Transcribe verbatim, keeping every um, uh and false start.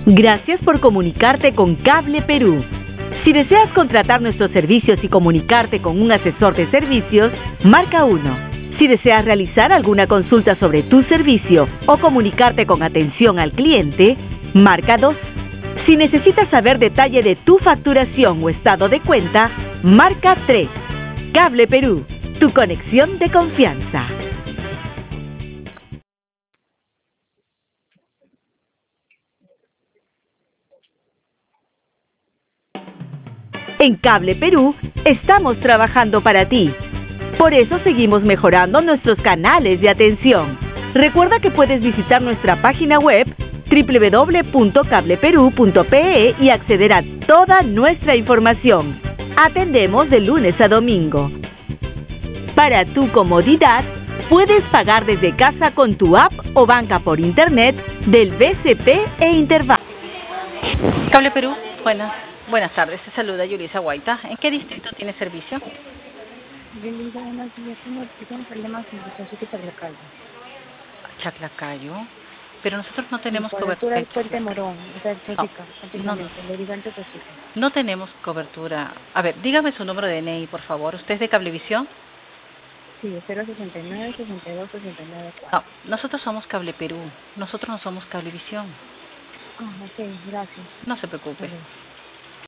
Gracias por comunicarte con Cable Perú. Si deseas contratar nuestros servicios y comunicarte con un asesor de servicios, marca uno. Si deseas realizar alguna consulta sobre tu servicio o comunicarte con atención al cliente, marca dos. Si necesitas saber detalle de tu facturación o estado de cuenta, marca tres. Cable Perú, tu conexión de confianza. En Cable Perú estamos trabajando para ti. Por eso seguimos mejorando nuestros canales de atención. Recuerda que puedes visitar nuestra página web doble u doble u doble u punto cable perú punto pe e y acceder a toda nuestra información. Atendemos de lunes a domingo. Para tu comodidad, puedes pagar desde casa con tu app o banca por internet del B C P e Interbank. Cable Perú, buenas, buenas tardes. Se saluda Yulisa Guaita. ¿En qué distrito tiene servicio? Yulisa, buenos días. Tengo problemas en el Chaclacayo. Chaclacayo. Pero nosotros no tenemos cobertura. cobertura. Puente Morón, o sea, no, no, no tenemos cobertura. A ver, dígame su número de N I, por favor. ¿Usted es de Cablevisión? Sí, cero sesenta y nueve, sesenta y dos, sesenta y nueve, cuatro. No, nosotros somos Cable Perú. Nosotros no somos Cablevisión. Ah, ok, gracias. No se preocupe. Okay.